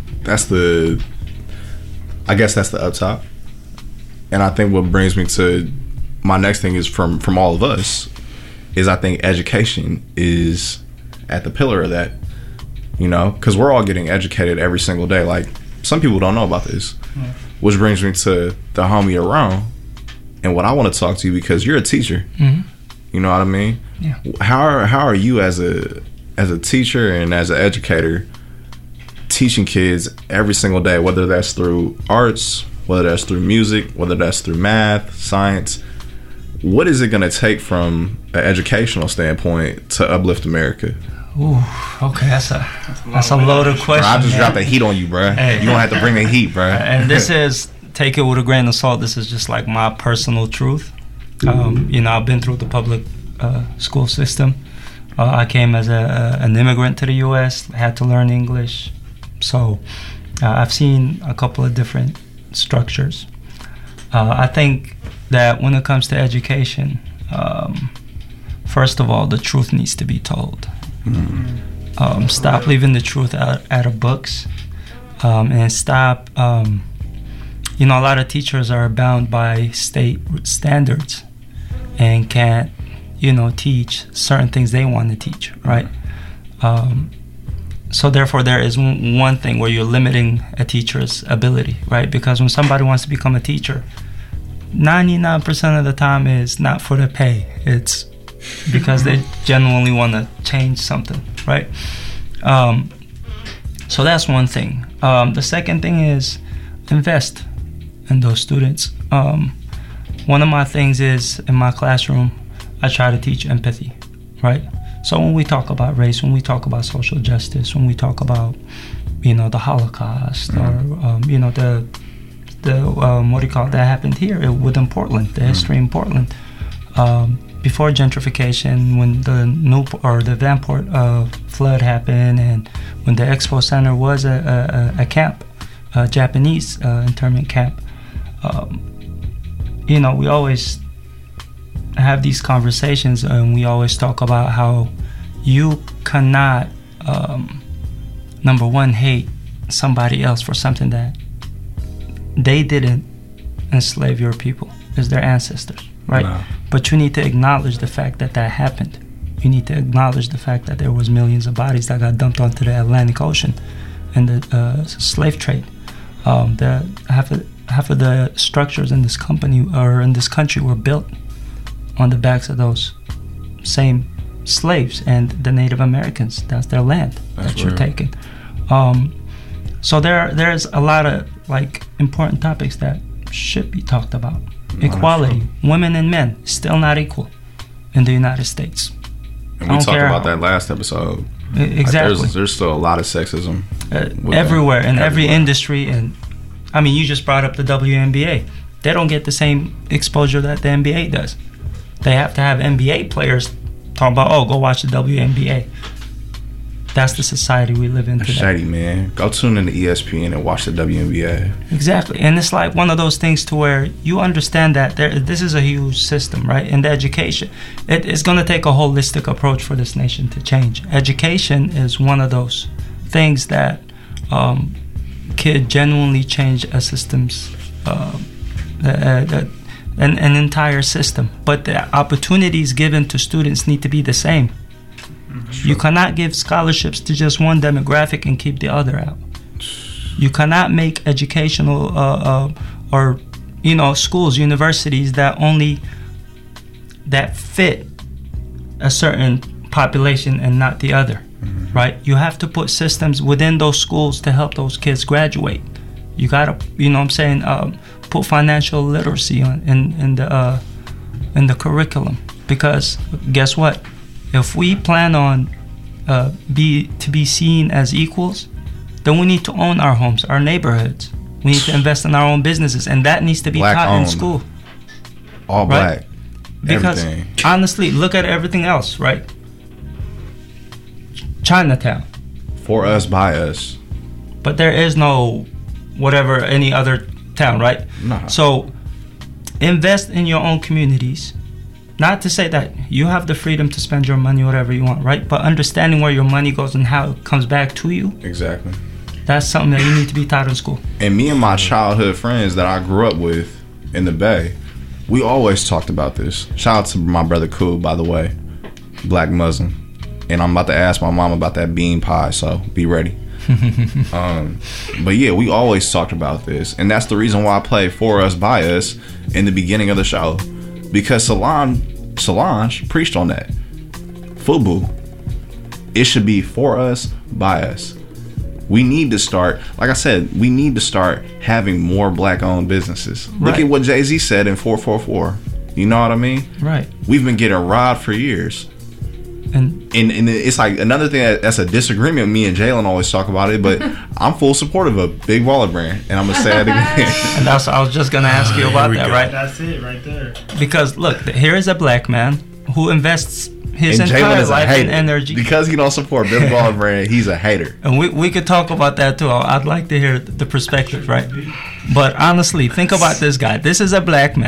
I guess that's the up top. And I think what brings me to my next thing is from all of us is I think education is at the pillar of that, because we're all getting educated every single day. Like, some people don't know about this, which brings me to the homie Aaron and what I want to talk to you, because you're a teacher. You know what I mean? Yeah. How are you as a teacher and as an educator teaching kids every single day, whether that's through arts, whether that's through music, whether that's through math, science? What is it going to take from an educational standpoint to uplift America? Ooh, okay, that's a loaded question. Bro, I just dropped the heat on you, bro. Hey. You don't have to bring the heat, bro. And this is, take it with a grain of salt, this is just like my personal truth. I've been through the public school system. I came as an immigrant to the U.S., had to learn English. So I've seen a couple of different structures. I think that when it comes to education, first of all, the truth needs to be told. Stop leaving the truth out of books, and stop. A lot of teachers are bound by state standards and can't, teach certain things they want to teach, right? So therefore, there is one thing where you're limiting a teacher's ability, right? Because when somebody wants to become a teacher, 99% of the time is not for the pay. It's because they genuinely want to change something, right? So that's one thing. The second thing is invest in those students. One of my things is in my classroom, I try to teach empathy, right? So when we talk about race, when we talk about social justice, when we talk about, the Holocaust, or the what do you call it, that happened here within Portland, the history in Portland, before gentrification, when the Vanport flood happened, and when the Expo Center was a camp, a Japanese internment camp, we always have these conversations, and we always talk about how you cannot, number one, hate somebody else for something that they didn't enslave your people. It's their ancestors, right? No. But you need to acknowledge the fact that happened. You need to acknowledge the fact that there was millions of bodies that got dumped onto the Atlantic Ocean in the slave trade. Half of the structures in this company or in this country were built on the backs of those same slaves and the Native Americans. That's their land that you're taking. So there's a lot of important topics that should be talked about. Equality, women and men still not equal in the United States. And we talked about that last episode. Exactly. There's still a lot of sexism everywhere in every industry, and I mean, you just brought up the WNBA. They don't get the same exposure that the NBA does. They have to have NBA players talk about, go watch the WNBA. That's the society we live in today. Shady, man. Go tune in to ESPN and watch the WNBA. Exactly. And it's like one of those things to where you understand that this is a huge system, right? In the education, it's going to take a holistic approach for this nation to change. Education is one of those things that could genuinely change a system's, an entire system. But the opportunities given to students need to be the same. Sure. You cannot give scholarships to just one demographic and keep the other out. You cannot make educational or schools, universities that fit a certain population and not the other, right? You have to put systems within those schools to help those kids graduate. You gotta, put financial literacy in the curriculum, because guess what? If we plan on to be seen as equals, then we need to own our homes, our neighborhoods. We need to invest in our own businesses, and that needs to be black taught owned. in school. All right? black. Because everything. Honestly, look at everything else, right? Chinatown. For us, by us. But there is no any other town, right? Nah. So invest in your own communities. Not to say that you have the freedom to spend your money whatever you want, right? But understanding where your money goes and how it comes back to you. Exactly. That's something that you need to be taught in school. And me and my childhood friends that I grew up with in the Bay, we always talked about this. Shout out to my brother Koo, by the way, Black Muslim. And I'm about to ask my mom about that bean pie, so be ready. But yeah, we always talked about this. And that's the reason why I play For Us, By Us in the beginning of the show. Because Solange preached on that. FUBU. It should be for us, by us. We need to start, like I said, we need to start having more black-owned businesses. Right. Look at what Jay-Z said in 444. You know what I mean? Right. We've been getting robbed for years. And it's like another thing that's a disagreement. Me and Jalen always talk about it, but I'm full supportive of Big Baller Brand, and I'm gonna say it again. And that's I was just gonna ask you about that, right? That's it right there. Because look, here is a black man who invests his and entire life and energy because he don't support Big Baller Brand. He's a hater, and we could talk about that too. I'd like to hear the perspective, right? But honestly, think about this guy. This is a black man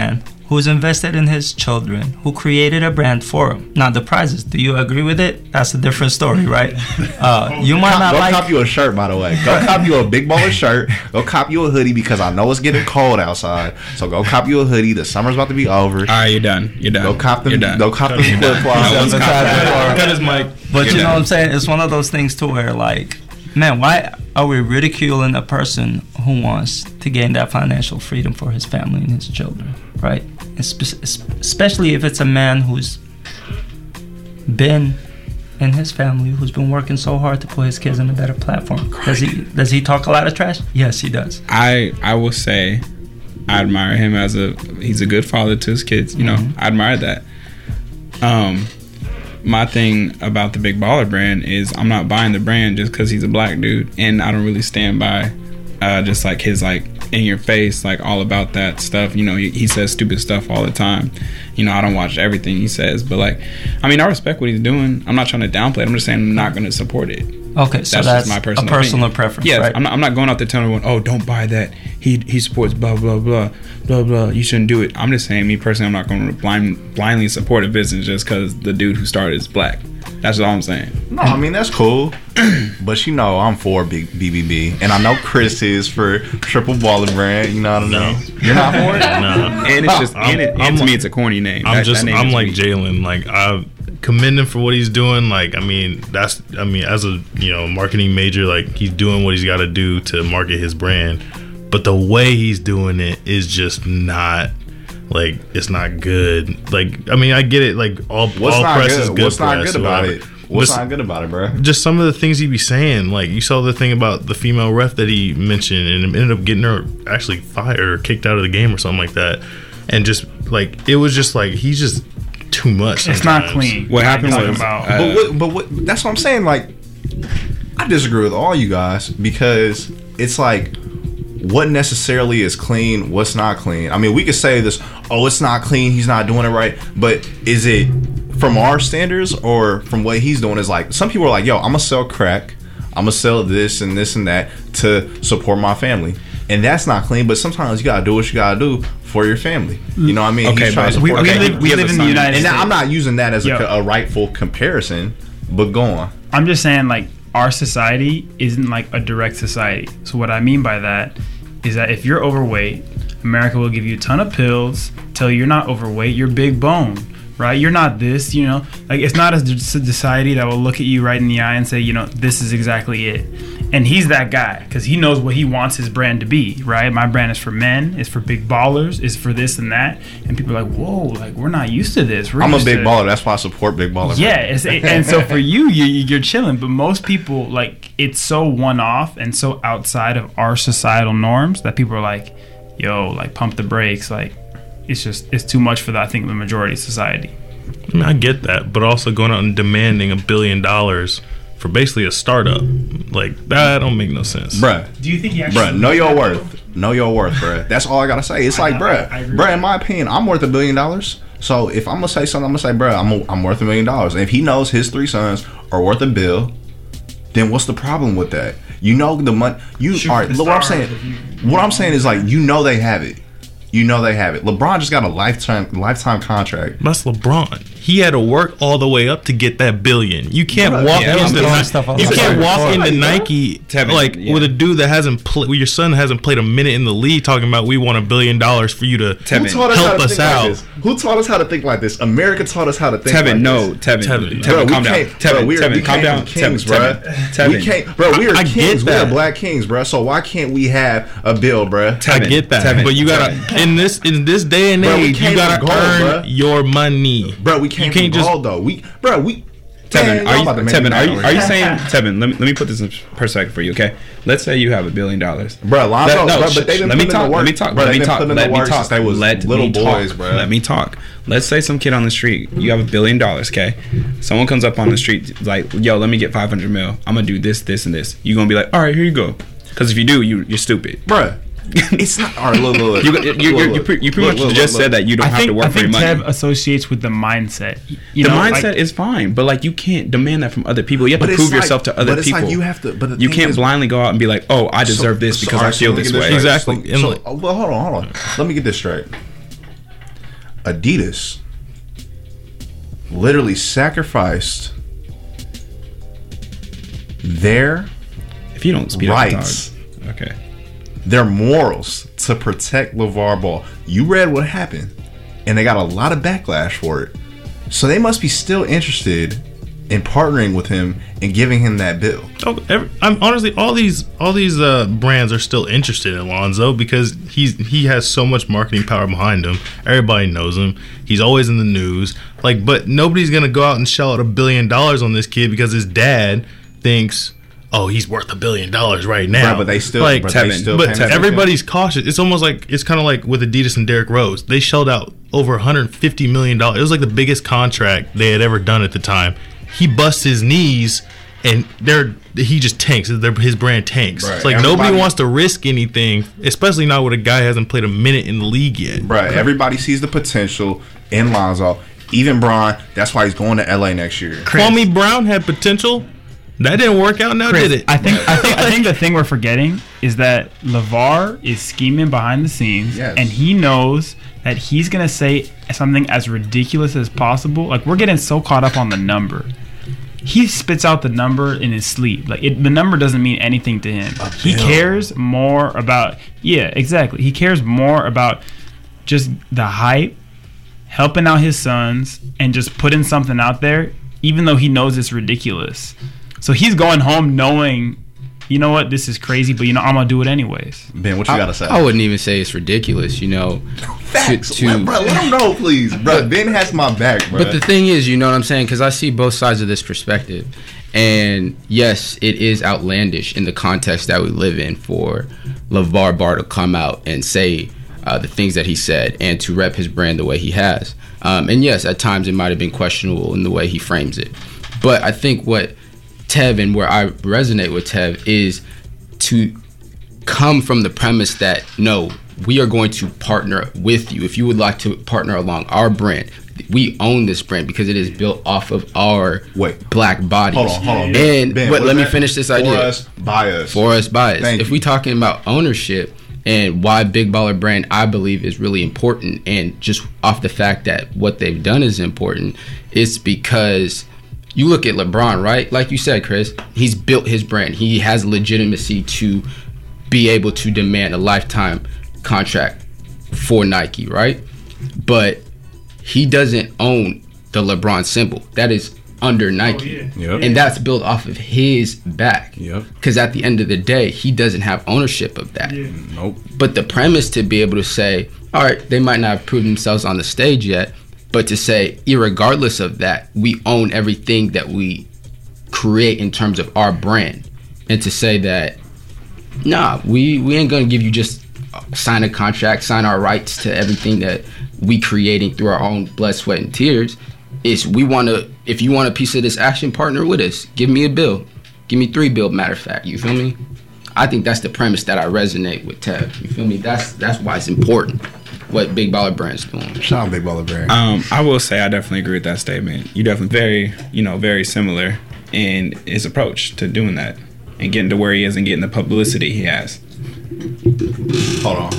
who's invested in his children, who created a brand for him. Now, the prizes, do you agree with it? That's a different story, right? You might not like... Go cop you a shirt, by the way. Go cop you a Big Baller shirt. Go cop you a hoodie, because I know it's getting cold outside. So go cop you a hoodie. The summer's about to be over. All right, you're done. You're done. Go cop them. You're done. Go cop them flip-flops. Cut his mic. But you know what I'm saying? It's one of those things to where, like, man, why are we ridiculing a person who wants to gain that financial freedom for his family and his children, right? Especially if it's a man who's been in his family, who's been working so hard to put his kids in a better platform. Does he talk a lot of trash? Yes, he does. I will say I admire him he's a good father to his kids. You know, I admire that. My thing about the Big Baller brand is I'm not buying the brand just because he's a black dude, and I don't really stand by just like his like in your face, like all about that stuff. You know, he says stupid stuff all the time. You know, I don't watch everything he says, but like, I mean, I respect what he's doing. I'm not trying to downplay it. I'm just saying I'm not going to support it. Okay, so that's just my personal a personal opinion. preference. Yeah, right? I'm not going out there telling everyone, oh, don't buy that. He supports blah blah blah blah blah. You shouldn't do it. I'm just saying, me personally, I'm not going to blindly support a business just because the dude who started is black. That's all I'm saying. No, I mean, that's cool. But you know, I'm for big BBB. And I know Chris is for Triple Baller brand. You know what I mean? You're not for it? No. And it's just, to me, it's a corny name. I'm like Jalen. Like, I commend him for what he's doing. Like, I mean, as a, you know, marketing major, like, he's doing what he's got to do to market his brand. But the way he's doing it is just not, like, it's not good. Like, I mean, I get it. Like, all press is good. What's not good about it? What's not good about it, bro? Just some of the things he be saying. Like, you saw the thing about the female ref that he mentioned, and it ended up getting her actually fired or kicked out of the game or something like that. And just, like, it was just like, he's just too much sometimes. It's not clean. What happened was... but what, that's what I'm saying. Like, I disagree with all you guys, because it's like, what necessarily is clean, what's not clean? I mean, we could say this, oh, it's not clean, he's not doing it right, but is it from our standards or from what he's doing? Is like, some people are like, yo, I'm gonna sell crack, I'm gonna sell this and that to support my family, and that's not clean. But sometimes you gotta do what you gotta do for your family. You know what I mean? Okay, but we live in the United States. And I'm not using that as a rightful comparison, but go on. I'm just saying, like, our society isn't like a direct society. So what I mean by that is that if you're overweight, America will give you a ton of pills, tell you you're not overweight, you're big bone, right? You're not this, you know. Like, it's not a society that will look at you right in the eye and say, you know, this is exactly it. And he's that guy, because he knows what he wants his brand to be, right? My brand is for men, it's for big ballers, it's for this and that. And people are like, whoa, like, we're not used to this. I'm a big baller, that's why I support big ballers. Yeah, and so for you're chilling. But most people, like, it's so one-off and so outside of our societal norms that people are like, yo, like, pump the brakes. Like, it's too much for, I think, the majority of society. I mean, I get that, but also going out and demanding $1 billion for basically a startup, like, that don't make no sense. Bruh. Do you think he actually... Bruh, know your worth. Know your worth, bruh. That's all I gotta say. It's like, bruh, in my opinion, I'm worth $1 billion. So if I'm gonna say something, I'm gonna say, bruh, I'm worth $1 million. And if he knows his 3 sons are worth $1 billion, then what's the problem with that? You know the money. Look what I'm saying. What I'm saying is, like, you know they have it. You know they have it. LeBron just got a lifetime contract. That's LeBron. He had to work all the way up to get that $1 billion. You can't walk into Nike with a dude that hasn't played. Your son hasn't played a minute in the league, talking about we want $1 billion for you to help us out. Who taught us how to think like this? America taught us how to think. Tevin, calm down. Tevin, calm down. Kings, bro. We can't, bro. We are kings. We are black kings, bro. So why can't we have a bill, bro? I get that, but you gotta in this day and age, you gotta earn your money, bro. We can't be gold, though. Tevin, are you saying, Tevin, let me put this in perspective for you, okay? Let's say you have $1 billion. Bro, Lonzo, but they've been putting in the work. Let me talk. Let's say some kid on the street, you have $1 billion, okay? Someone comes up on the street, like, yo, let me get 500 mil. I'm gonna do this, this, and this. You're gonna be like, all right, here you go. Because if you do, you're stupid. Bruh. It's not. All right, look. You pretty much just said that you don't have to work for your money. I think Tev associates with the mindset. The mindset is fine, but, like, you can't demand that from other people. You have to prove yourself to other people. Like you have to. But you can't blindly go out and be like, "Oh, I deserve this because I feel this way." Exactly. Well, hold on. Let me get this straight. Adidas literally sacrificed their If you don't speed rights, up the dog. Okay. their morals to protect LeVar Ball. You read what happened, and they got a lot of backlash for it. So they must be still interested in partnering with him and giving him that bill. I'm honestly all these brands are still interested in Lonzo because he has so much marketing power behind him. Everybody knows him. He's always in the news. Like, but nobody's gonna go out and shell out $1 billion on this kid because his dad thinks, oh, he's worth $1 billion right now. Right, but they still, like, but everybody's cautious. It's almost like it's kind of like with Adidas and Derrick Rose. They shelled out over $150 million. It was like the biggest contract they had ever done at the time. He busts his knees, and he just tanks. His brand tanks. Right. It's like nobody wants to risk anything, especially not with a guy who hasn't played a minute in the league yet. Right. Everybody sees the potential in Lonzo. Even Bron. That's why he's going to LA next year. Kwame Brown had potential. That didn't work out. Now did it? I think the thing we're forgetting is that LeVar is scheming behind the scenes, and he knows that he's gonna say something as ridiculous as possible. Like, we're getting so caught up on the number. He spits out the number in his sleep. Like, the number doesn't mean anything to him. He cares more about exactly. He cares more about just the hype, helping out his sons, and just putting something out there, even though he knows it's ridiculous. So he's going home knowing, you know what, this is crazy, but I'm gonna do it anyways. Ben, what you gotta say? I wouldn't even say it's ridiculous, Facts. Bro, let him know, please. Bro, Ben has my back, bro. But the thing is, you know what I'm saying? Because I see both sides of this perspective. And yes, it is outlandish in the context that we live in for LeVar Ball to come out and say the things that he said and to rep his brand the way he has. And yes, at times it might have been questionable in the way he frames it. But I think what Tev, and where I resonate with Tev, is to come from the premise that, no, we are going to partner with you. If you would like to partner along our brand, we own this brand because it is built off of our black bodies. Hold on. And Ben, let me finish this idea. For us, by us. For us, by us. Thank if you. we talking about ownership and why Big Baller Brand, I believe, is really important, and just off the fact that what they've done is important, it's because you look at LeBron, right? Like you said, Chris, he's built his brand. He has legitimacy to be able to demand a lifetime contract for Nike, right? But he doesn't own the LeBron symbol. That is under Nike. And that's built off of his back. Because at the end of the day, he doesn't have ownership of that. Nope. But the premise to be able to say, all right, they might not have proved themselves on the stage yet, but to say, irregardless of that, we own everything that we create in terms of our brand. And to say that, nah, we ain't gonna give you just sign a contract, sign our rights to everything that we creating through our own blood, sweat, and tears. It's if you want a piece of this action, partner with us. Give me a bill. Give me 3 bills, matter of fact. You feel me? I think that's the premise that I resonate with Tev. You feel me? That's why it's important what Big Baller Brand's doing. Shout out Big Baller Brand. I will say I definitely agree with that statement. You definitely very similar in his approach to doing that and getting to where he is and getting the publicity he has. Hold on.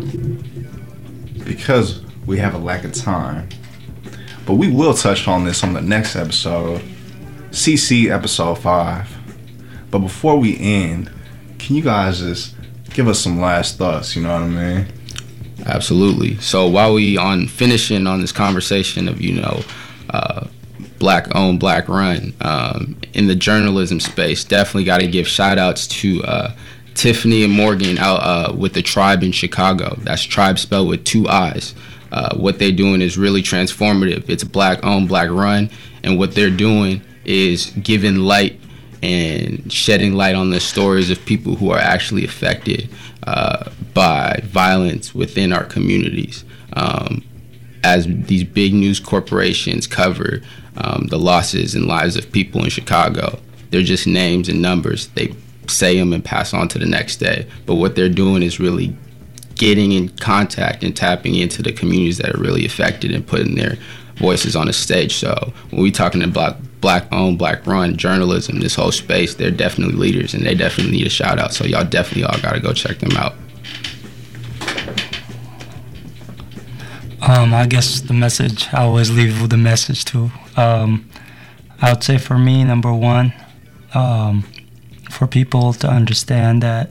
Because we have a lack of time, but we will touch on this on the next episode, CC episode 5. But before we end, can you guys just give us some last thoughts? You know what I mean? Absolutely. So while we finishing on this conversation of black owned, black run in the journalism space, definitely got to give shout outs to Tiffany and Morgan out with the Tribe in Chicago. That's Tribe spelled with 2 I's. What they're doing is really transformative. It's a black owned, black run, and what they're doing is giving light and shedding light on the stories of people who are actually affected by violence within our communities. As these big news corporations cover the losses and lives of people in Chicago, they're just names and numbers. They say them and pass on to the next day. But what they're doing is really getting in contact and tapping into the communities that are really affected and putting their voices on the stage. So when we talking about black owned, black run journalism, this whole space, they're definitely leaders and they definitely need a shout out. So y'all definitely all gotta go check them out. I guess the message, I always leave with the message too. I would say for me, number one, for people to understand that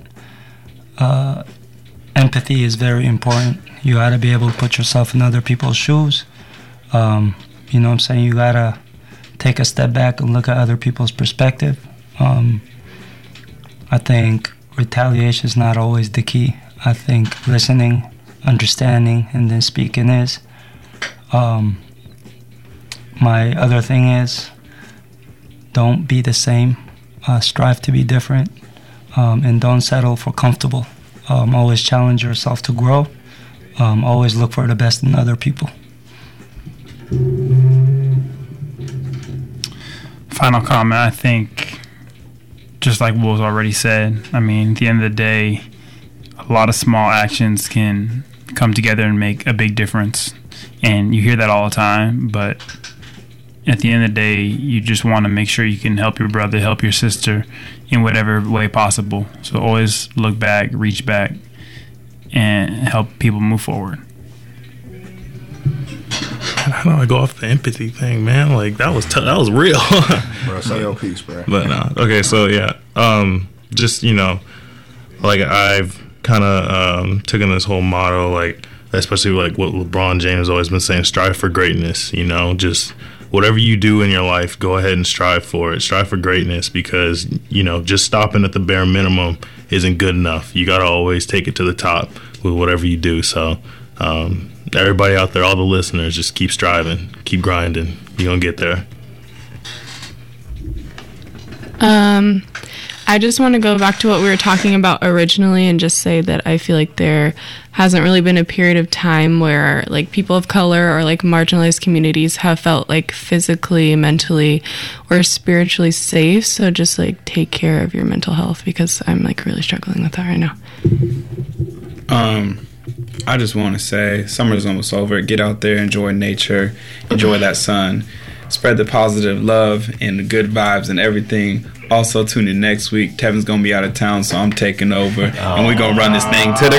empathy is very important. You gotta be able to put yourself in other people's shoes. You know what I'm saying? You gotta take a step back and look at other people's perspective. I think retaliation is not always the key. I think listening, understanding, and then speaking is. My other thing is, don't be the same. Strive to be different, and don't settle for comfortable. Always challenge yourself to grow. Always look for the best in other people. Final comment, I think, just like Will's already said, I mean, at the end of the day, a lot of small actions can come together and make a big difference. And you hear that all the time, but at the end of the day, you just want to make sure you can help your brother, help your sister in whatever way possible. So always look back, reach back, and help people move forward. How do I go off the empathy thing, man? Like, that was that was real. Bro, say your piece, bro. But okay, so yeah, just, you know, like, I've kind of taken this whole motto, like, especially like what LeBron James has always been saying, strive for greatness. You know, just whatever you do in your life, go ahead and strive for it. Strive for greatness, because, you know, just stopping at the bare minimum isn't good enough. You got to always take it to the top with whatever you do. So everybody out there, all the listeners, just keep striving, keep grinding. You're going to get there. I just want to go back to what we were talking about originally and just say that I feel like there hasn't really been a period of time where, like, people of color or, like, marginalized communities have felt, like, physically, mentally, or spiritually safe. So just, like, take care of your mental health, because I'm, like, really struggling with that right now. I just want to say summer's almost over. Get out there, enjoy nature, enjoy that sun, spread the positive love and the good vibes and everything. Also, tune in next week. Tevin's going to be out of town, so I'm taking over. And we're going to run this thing to the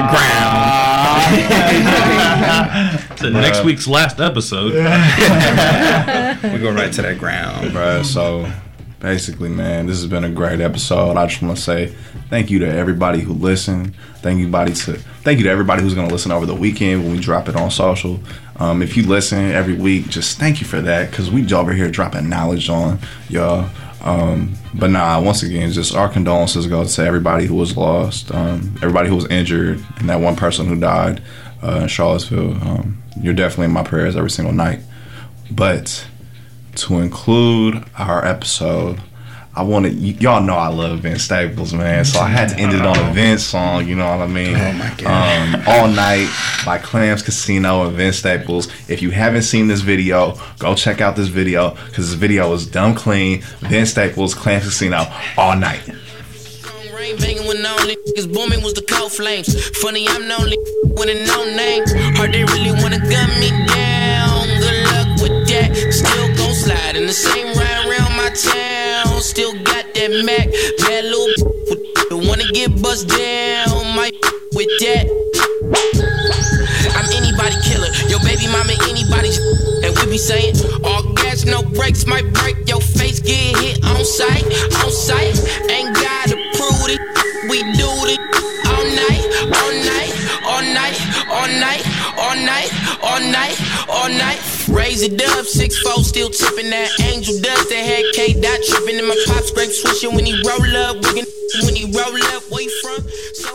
ground. To next week's last episode. We're going right to that ground. Bruh, so basically, man, this has been a great episode. I just want to say thank you to everybody who listened. Thank you to everybody who's going to listen over the weekend when we drop it on social. If you listen every week, just thank you for that, because we over here dropping knowledge on y'all. But once again, just our condolences go to everybody who was lost, everybody who was injured, and that one person who died in Charlottesville. You're definitely in my prayers every single night. But to include our episode, I wanted, y'all know I love Vince Staples, man, so I had to end it on a Vince song, you know what I mean? Oh my God. All Night by Clams Casino and Vince Staples. If you haven't seen this video, go check out this video, because this video is dumb clean. Vince Staples, Clams Casino, All Night. Banging when only niggas booming was the cold flames. Funny, I'm the only with a no name. Heart they really wanna gun me down. Good luck with that. Still gon' slide in the same ride around my town. Still got that Mac. Bad little wanna get bust down. My with that. I'm anybody killer. Your baby mama anybody. And we be saying all gas, no brakes. Might break your face. Get hit on sight. On sight. Ain't gotta prove it. We do it all night, all night, all night, all night, all night, all night, all night. Raise it up, 6'4", still tipping that angel dust. That had K-Dot tripping in my pop scrape swishing when he roll up, when he roll up, where you from? So